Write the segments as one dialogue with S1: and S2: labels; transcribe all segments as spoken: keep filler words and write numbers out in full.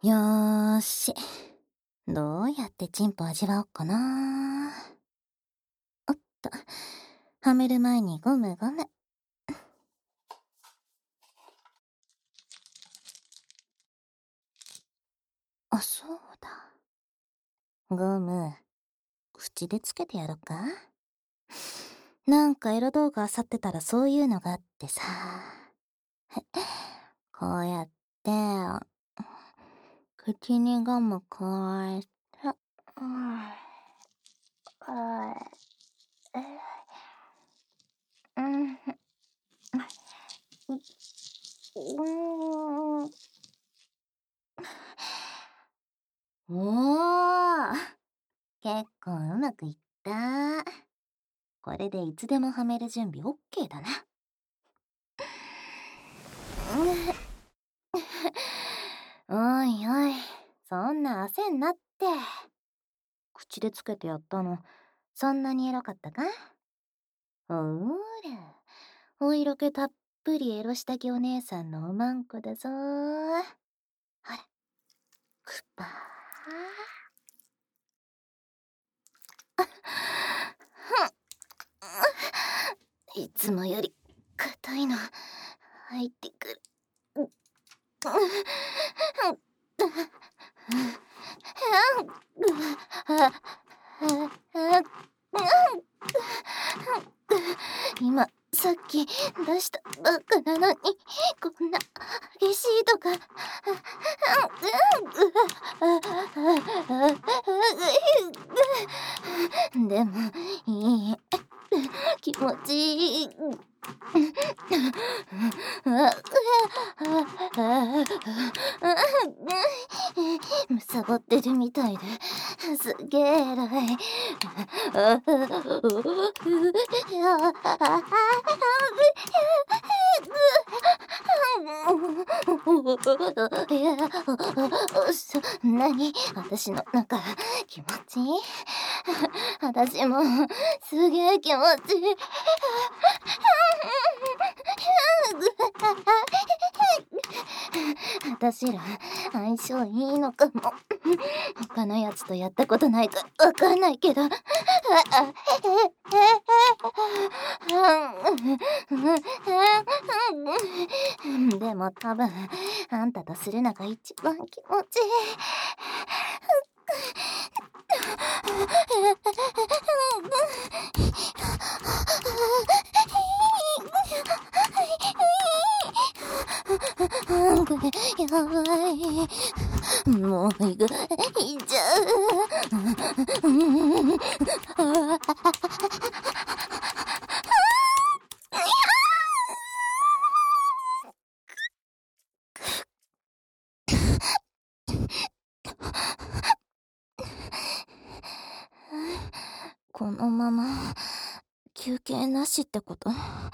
S1: よーし。どうやってチンポ味わおっかな。おっと。はめる前にゴムゴム。あ、そうだ。ゴム、口でつけてやろっか。なんかエロ動画漁ってたらそういうのがあってさ。こうやって、口にゴム加えて、うん、うん、うん、おー、結構うまくいった。これでいつでもはめる準備 OK だな。おいおい、そんな焦んなって。口でつけてやったの、そんなにエロかったか？ほーら、お色気たっぷりエロ下着お姉さんのおまんこだぞー。ほら、くぱー。いつもより硬いの入ってくる。今さっき出したばっかなのにこんな激しいとか。でもいい、気持ちいい。むさぼってるみたいですげえ偉い。そんなに私の中気持ちいい？私もすげえ気持ちいい。私ら相性いいのかも。他のやつとやったことないからわかんないけど。でも多分あんたとするのが一番気持ちいい。これやばい。もういく、いっちゃう。このまま休憩なしってこと？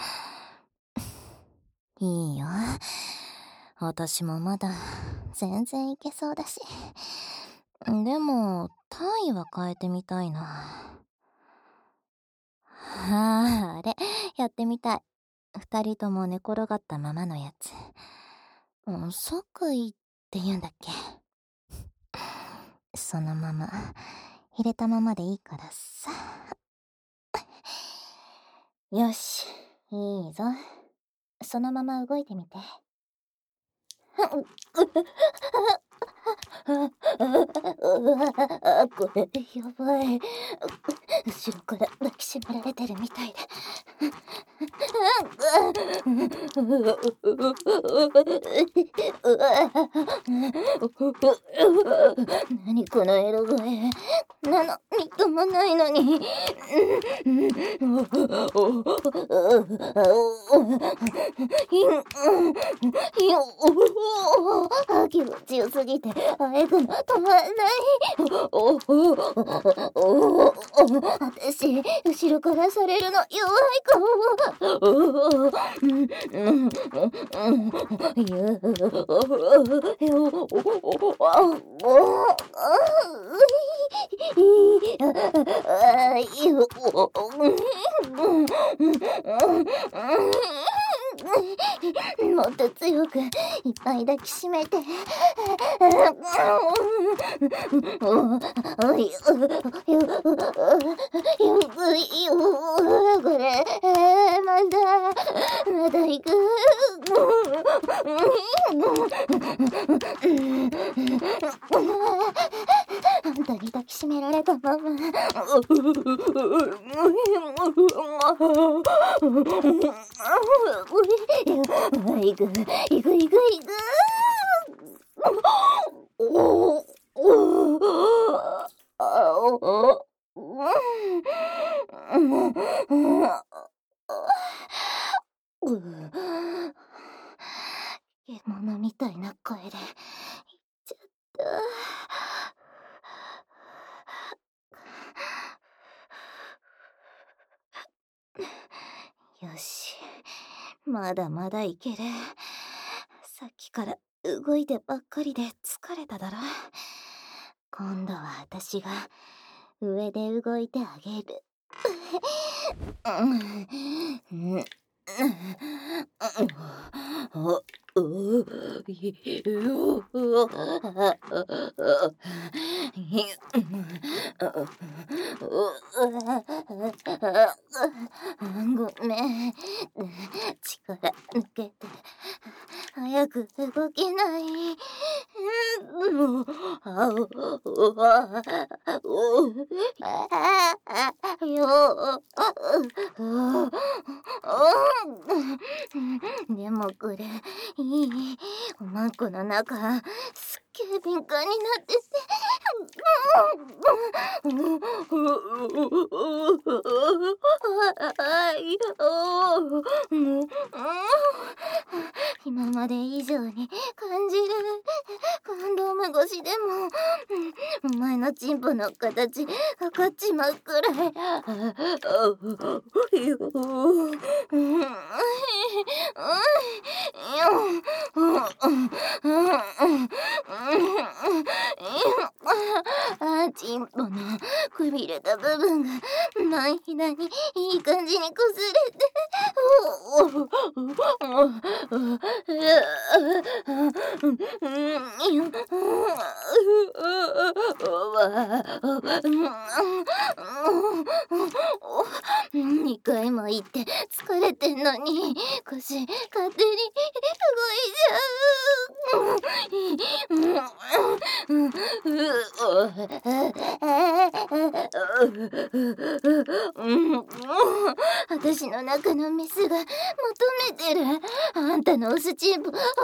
S1: いいよ。私もまだ全然いけそうだし。でも体位は変えてみたいな。ああ、あれやってみたい。二人とも寝転がったままのやつ。うん、即位って言うんだっけ。そのまま入れたままでいいからさ。よし、いいぞ。そのまま動いてみて。これやばい。後ろから抱きしめられてるみたいで。何このエロ声。こんなのみっともないのに。気持ちよすぎてあえぐの止まらない。私後ろからされるの弱いかも。 もっと強くいっぱい抱きしめて。おい、ゆ、ゆっくりよ、これ、まだ、まだ行く。本当に抱きしめられたまま。行く、行く、行く、行く。おお、おお、獣みたいな声で言っちゃった。よし、まだまだいける。さっきから動いてばっかりで疲れただろ。今度は私が上で動いてあげる。ごめん、力抜けて早く動けない。もう、あお、あお、よ、でもこれ、いい。おまんこの中、すっげえ敏感になってて。今まで以上に感じる。コンドーム越しでも、お前のチンポの形わかっちまうくらい。チンポのくびれた部分が前ひだにいい感じにこすれて。にかいも行って疲れてんのに腰勝手に動いちゃう。私の中のメスが求めてる。あんたのオスチンポ欲し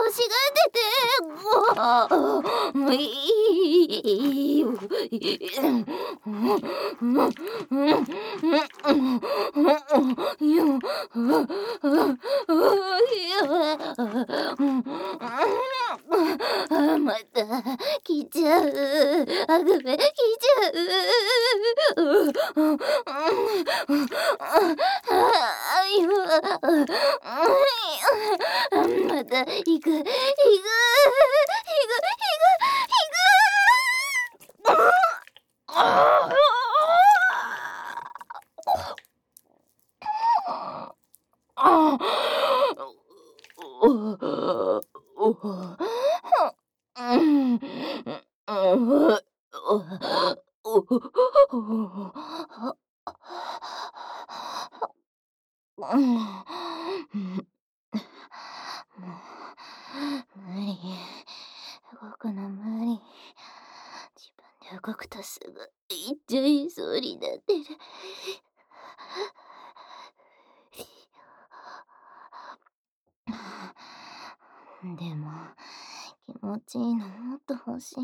S1: がってて。いいよ。また来ちゃう。あぐべ来ちゃう。また行く行く行く行く行く。無理。動くの無理。自分で動くとすぐ行っちゃいそうになってる。でも気持ちいいのもっと欲しい。ね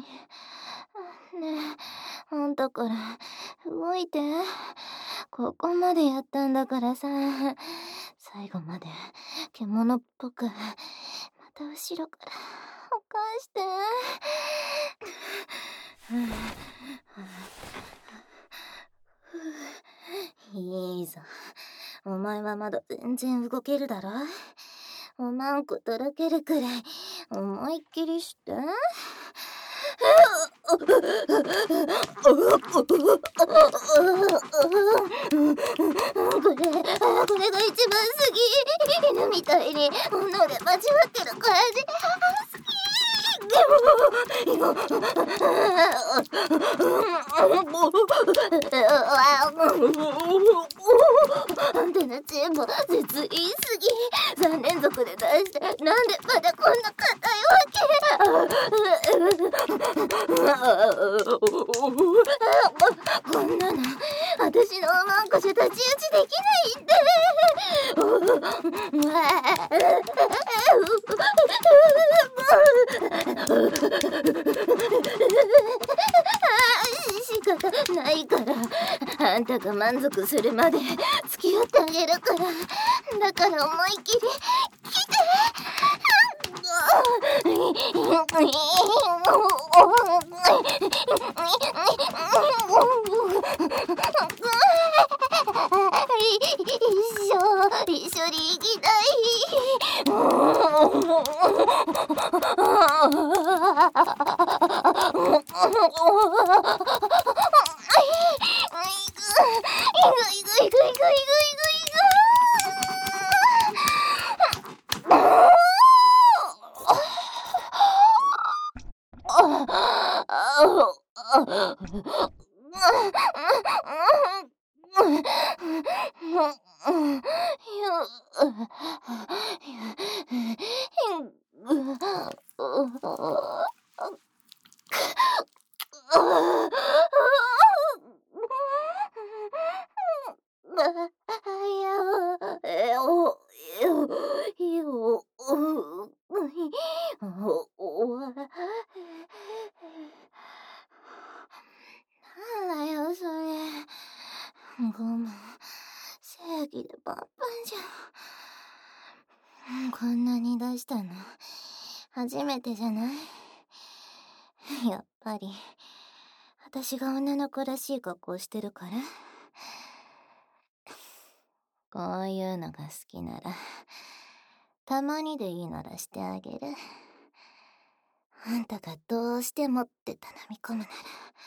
S1: え、あんたから動いて。ここまでやったんだからさ、最後まで獣っぽくまた後ろから返して。いいぞ。お前はまだ全然動けるだろ。おまんことろけるくらい思いっきりして。 これ、これが一番好き。犬みたいに脳で間違ってる感じ。好き。でも、あんたのチーム絶言いすぎ。さん連続で出してなんでまだこんな硬いわけ。こんなの私のおまんこじゃ太刀打ちできないんで。仕方ないから、あんたが満足するまで付き合ってあげるから。だから思いっきり来て。一緒一緒に行きたい。なんだよそれ。ごめん、正義でパンパンじゃん。こんなに出したの初めてじゃない？やっぱり私が女の子らしい格好してるから？こういうのが好きならたまにでいいならしてあげる。あんたがどうしてもって頼み込むなら。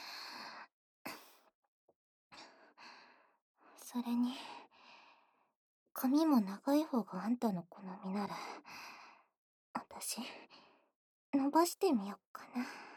S1: それに髪も長い方があんたの好みなら私伸ばしてみよっかな。